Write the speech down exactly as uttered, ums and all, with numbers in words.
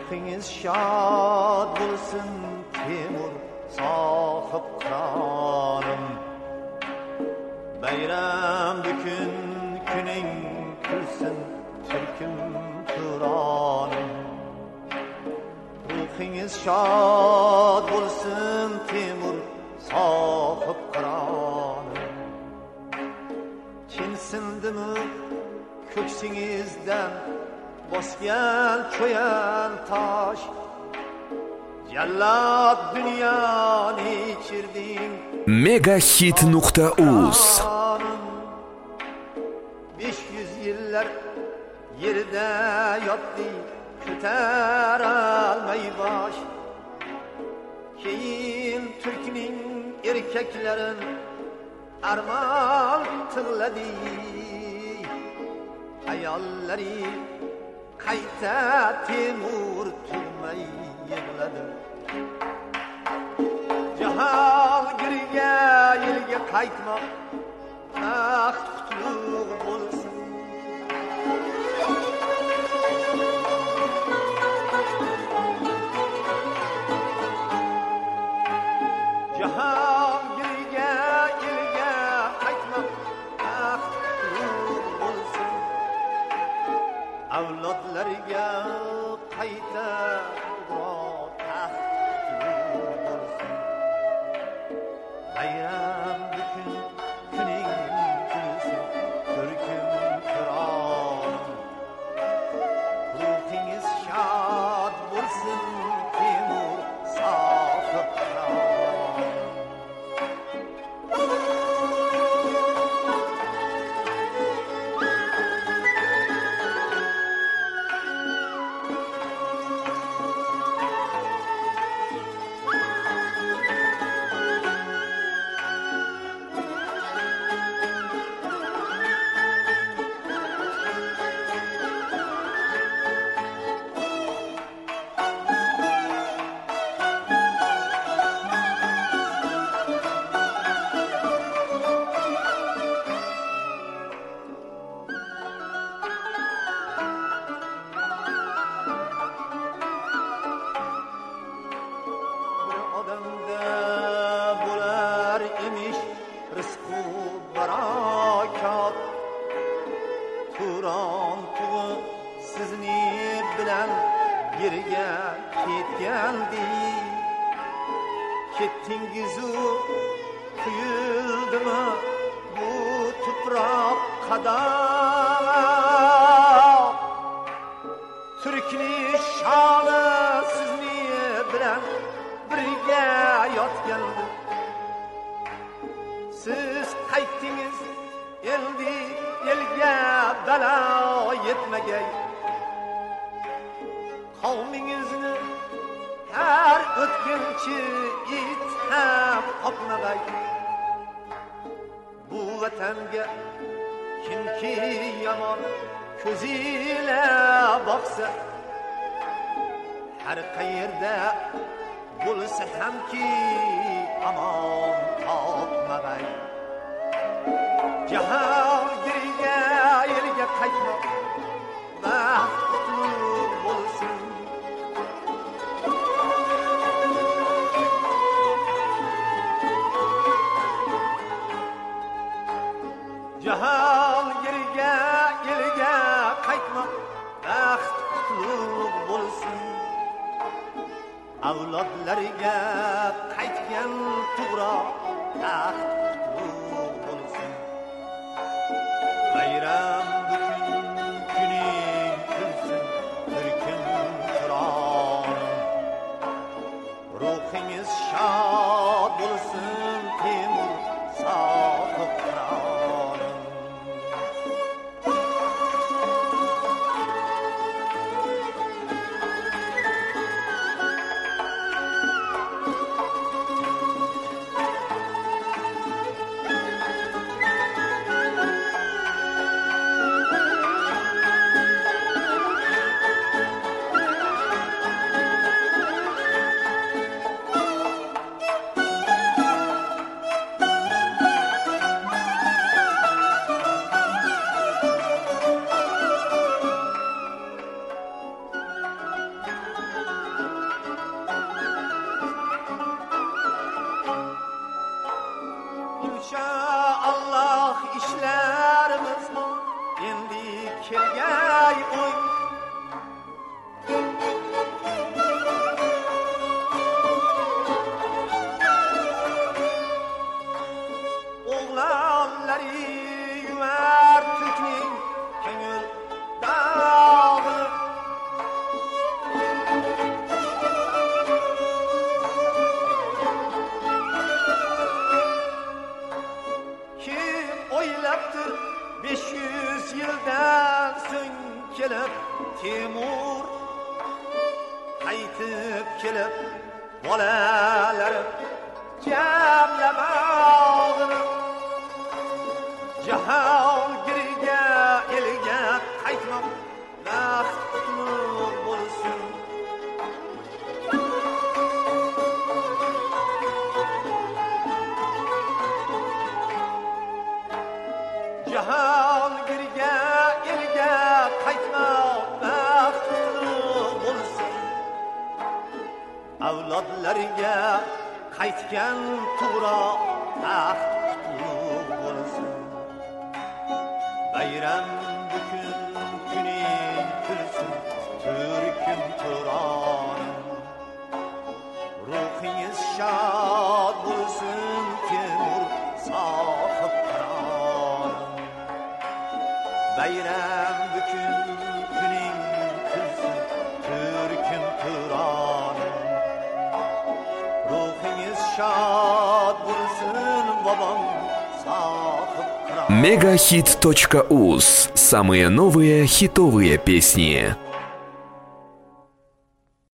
ruhingiz shod bo'lsin Temur sohib qironim. Bayram bukun kuning kulsin Turkim Turonim. Ruhingiz shod bo'lsin Temur sohib qironim. Kinsindimi ko'ksingizdan bosgan cho'yan tosh, jallod dunyoni ichirding megahit nuqta uz. besh yuz yillar yerda yotdi ko'tarolmay bosh. Keyin turkning erkaklarin armon tig'ladi, ayollari qayta Temur turmay yig'ladi. Jahongirga yilga qaytmoq taxt qutlug' bo'lsin. Jahongirga yilga qaytmoq taxt qutlug' bo'lsin. Avlodlarga qayta taxt qutlug' bo'lsin. Bayram bukun kuning kulsin Turkim Turonim. Ruhingiz shod bo'lsin Temur sohib qironim. Turon tuğu sizni bilan yerga ketgandi. Ketdingizu quyildimi bu tuproq qadam. Turkni shoni sizni bilan birga yotgandi. Siz qaytdingiz eldi elga balo yetmagay. Qavmingizni har o'tkinchi it ham qopmagay. Bu vatanga kimki yomon ko'zila boqsa, har qayerda bo'lsa hamki amon topmagay. Jahongirga yilga qaytmoq baxt qutlug' bo'lsin. Jahongirga yilga qaytmoq baxt qutlug' bo'lsin. Avlodlariga qaytgan tuproq taxt qutlug' bo'lsin. Bayram bukun kuning kulsin Turkim Turonim. Ruhingiz shod bo'lsin Temur sohib qironim. kelib bolalari jamlamog'ini Jahongirga elga qaytmoq baxtli bo'lsin. Jahongirga elga qaytmoq baxtli bo'lsin. Avlodlarga qaytgan to'g'ri taxt qutlug' bo'lsin. Bayram bukun kuning kulsin, Turkim Turonim. Ruhingiz shod bo'lsin, Temur sohib qironim. Bayram bukun kuning kulsin, Turkim Turonim. Ruhingiz shod bo'lsin, bobom sohib qironim. мегахит точка уз. Самые новые хитовые песни.